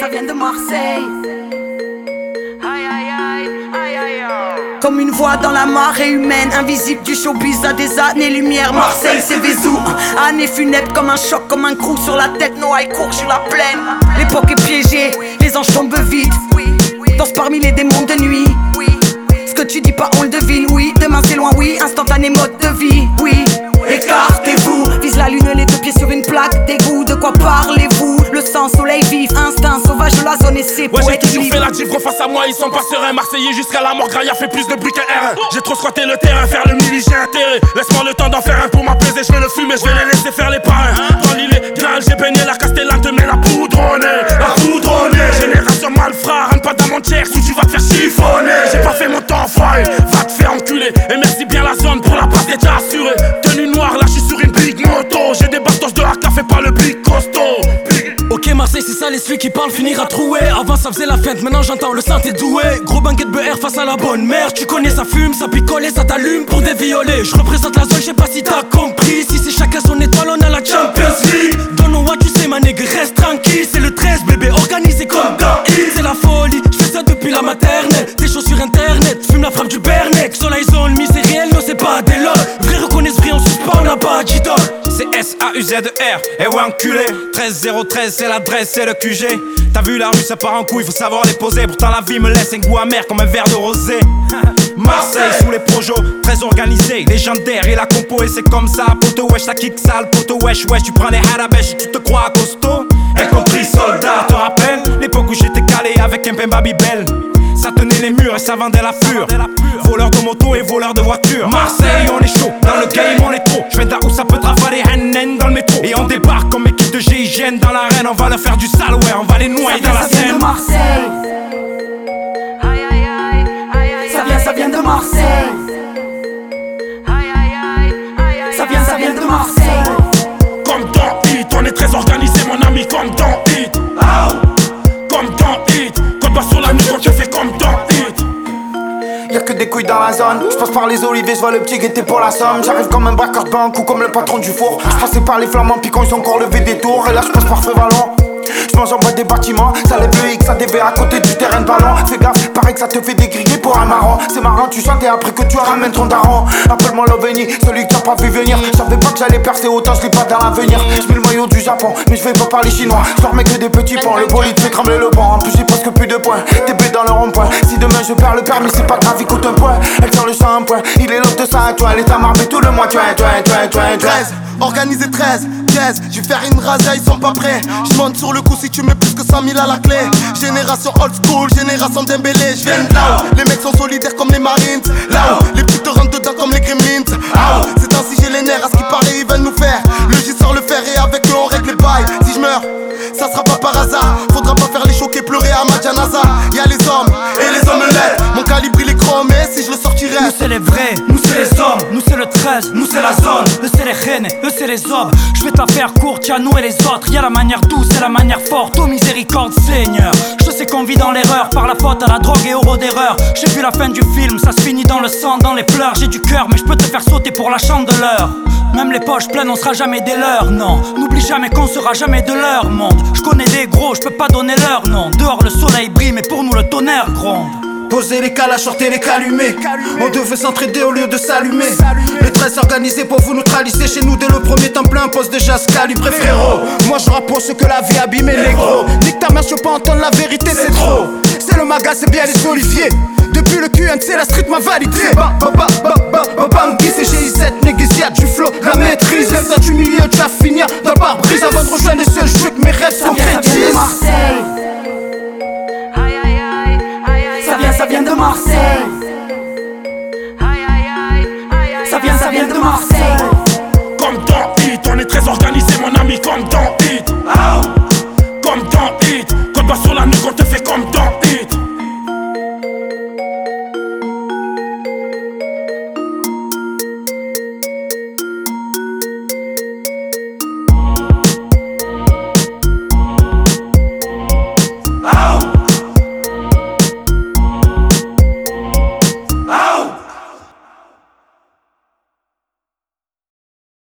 ça vient de Marseille. Comme une voix dans la marée humaine, invisible du showbiz à des années-lumière. Marseille, c'est Vézou, année funèbre comme un choc, comme un crew sur la tête. Noailles court sur la plaine. L'époque est piégée, les anges tombent vite. Danse parmi les démons de nuit. Ce que tu dis pas, on le devine. Oui, demain c'est loin, oui, instantané mode de vie. Oui, écartez-vous, vise la lune, les deux pieds sur une plaque d'égout. De quoi parlez-vous? Le sang, soleil vif, instinct sauvage de la zone et c'est ouais, j'ai toujours fait la gifre face à moi, ils sont pas sereins. Marseillais jusqu'à la mort, Grailla fait plus de bruit qu'un R1. J'ai trop squatté le terrain, faire le mili, j'ai intérêt. Laisse-moi le temps d'en faire un pour m'apaiser, je vais le fumer, je vais les laisser faire les parrains. Dans l'illégal, j'ai baigné la Castellane, te mets la poudronnée. La poudronnée, génération malfrat, rentre pas dans mon tiers, si tu vas te faire chiffonner. J'ai pas fait mon temps folle, va te faire enculer. Et merci bien la zone pour la passe déjà assurée. Tenue noire, là j'suis sur une big moto. J'ai des bastos de AK, fais pas le big costaud. Ok Marseille c'est ça les celui qui parle finira troué. Avant ça faisait la fête, maintenant j'entends le sang t'es doué. Gros banquet de BR face à la bonne mère. Tu connais ça fume, ça picole et ça t'allume pour des violets. Je représente la zone, je sais pas si t'as compris. Si c'est chacun son étoile, on a la Champions League. Don't know what tu sais ma nègre, reste tranquille. C'est le 13 bébé, organisé comme dans Hill. C'est la folie, je fais ça depuis la maternelle. T'es chaud sur internet, fume la frappe du Bernec. Soleil zone, mi c'est réel, non c'est pas des lol. Vrai reconnaissent vrai, on suspend, on n'a pas d'idole. C'est S-A-U-Z-E-R, et ouais enculé 13013 c'est l'adresse, c'est le QG. T'as vu la rue ça part en couille, faut savoir les poser. Pourtant la vie me laisse un goût amer comme un verre de rosé. Marseille sous les projos, très organisé, légendaire et la compo et c'est comme ça. Poto wesh, ça kick sale, poto wesh, wesh. Tu prends les harabèches et tu te crois costaud. Incompris soldat, te rappelles l'époque où j'étais calé avec un Pemba Bibel. Ça tenait les murs et ça vendait la fure. Voleur de moto et voleur de voiture. Marseille on est chaud, dans le game on est trop. Je viens d'où ça peut travailler hannen dans le métro. Et on débarque comme équipe de GIGN dans l'arène. On va leur faire du sale, ouais, on va les noyer dans la scène. Ça vient de Marseille. Ça vient de Marseille. Ça vient de Marseille. Comme dans Hit, on est très organisé mon ami, comme dans Hit. Comme dans Hit, quand pas sur la nuit, on te fait comme dans Hit. Y'a que des couilles dans la zone. J'passe par les oliviers, j'vois le petit guetté pour la somme. J'arrive comme un braqueur de banque ou comme le patron du four. J'passais par les flamands puis quand ils ont encore levé des tours. Et là j'passe par Feu-Vallon. J'mange en bas des bâtiments, ça lève le X, ça dévait à côté du terrain de ballon. Fais gaffe, paraît que ça te fait dégriller pour un marron. C'est marrant, tu chantes et après que tu ramènes ton daron. Appelle-moi l'OVNI, celui que t'as pas vu venir. J'savais pas que j'allais percer autant, j'lis pas dans l'avenir. J'mets le maillot du Japon, mais j'vais pas parler chinois. J'dormais que des petits ponts, le bolide fait trembler le banc. En plus j'ai presque plus de points, TP dans le rond-point. Si demain je perds le permis, c'est pas grave, il coûte un point. Elle tire le shampoing, il est l'autre de ça, toi. Elle est à marber tout le mois, 13, organisé 13, je vais faire une razzia, ils sont pas prêts. Je monte sur le coup si tu mets plus que 100 000 à la clé. Génération old school, génération Dembélé. Je viens de là où les mecs sont solidaires comme les Marines. Là où les putes te rentrent dedans comme les Gremlins. C'est ainsi j'ai les nerfs, à ce qui paraît ils veulent nous faire. Le J sort le fer et avec eux on règle les bails. Si je meurs, ça sera pas par hasard. Faudra pas faire les choquer, pleurer à ma janaza. Y'a les hommes et les omelettes. Mon calibre il est chrome et si je le sortirais. Nous c'est les vrais, nous c'est les hommes. Nous c'est le 13, nous c'est la zone. Eux c'est les reines, eux c'est les hommes. Je vais te la faire courte, y'a nous et les autres. Y'a la manière douce et la manière forte. Oh miséricorde Seigneur. Je sais qu'on vit dans l'erreur, par la faute à la drogue et euro d'erreur. J'ai vu la fin du film, ça se finit dans le sang, dans les pleurs. J'ai du cœur mais je peux te faire sauter pour la chandeleur. Même les poches pleines, on sera jamais des leurs, non. N'oublie jamais qu'on sera jamais de leur monde. Je connais des gros, je peux pas donner leur nom. Dehors le soleil brille mais pour nous le tonnerre gronde. Poser les calages, sortir les calumés. On devait s'entraider au lieu de s'allumer. Le 13 organisé pour vous neutraliser. Chez nous dès le premier temps plein, pose déjà ce calibre frérot. Moi je rappe pour ce que la vie abîme les gros. Nique ta mère, je peux pas entendre la vérité, c'est trop. C'est le magas, c'est bien les oliviers. Depuis le QNC, la street m'a validé. Banqui, c'est GI7, négociate du flow, la maîtrise. Lève toi du milieu, tu vas finir dans le pare-brise. Avant de rejoindre les seuls, je veux que mes rêves sont crédibles. Ça vient de Marseille. Ça vient de Marseille. Comme dans Hit, on est très organisé mon ami, comme dans Hit. Comme dans Hit, quand pas sur la nuit.